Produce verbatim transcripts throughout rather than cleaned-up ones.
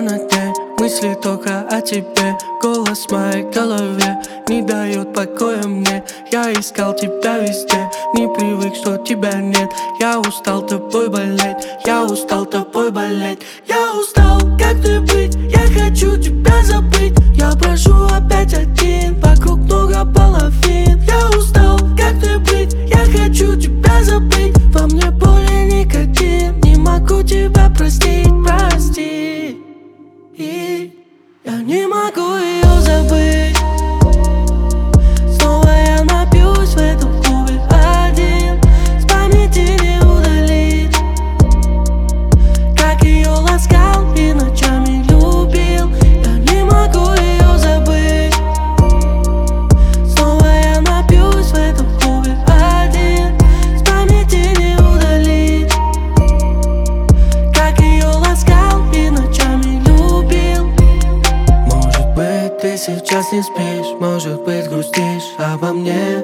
над ней, мысли только о тебе. Голос в моей голове не дает покоя мне. Я искал тебя везде, не привык, что тебя нет. Я устал тобой болеть, я устал тобой болеть. Я устал, как ты быть, я хочу тебя забыть. Я прошу опять один, вокруг много половин. Я устал, как ты быть, я хочу тебя забыть. Во мне более никотин, не могу тебя простить, прости. И я не могу ее забыть. Снова я напьюсь в этом клубе один, с памяти не удалить, как ее ласкал и ночами любил. Я не могу ее забыть. Снова я напьюсь в этом клубе один, с памяти не удалить, как ее ласкал и ночами любил. Может быть, ты сейчас не спишь, может быть, грустишь обо мне.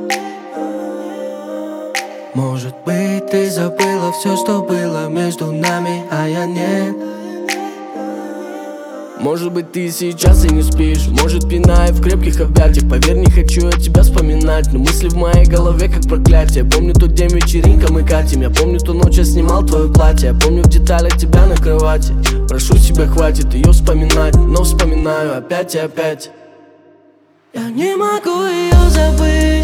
Может быть, ты забыла все, что было между нами, а я нет. Может быть, ты сейчас и не спишь, может, пиная в крепких объятиях. Поверь, не хочу я тебя вспоминать, но мысли в моей голове как проклятие. Помню тот день, вечеринка мы катим. Я помню ту ночь, я снимал твое платье. Я помню в деталях тебя на кровати. Прошу тебя, хватит ее вспоминать, но вспоминаю опять и опять. Я не могу ее забыть.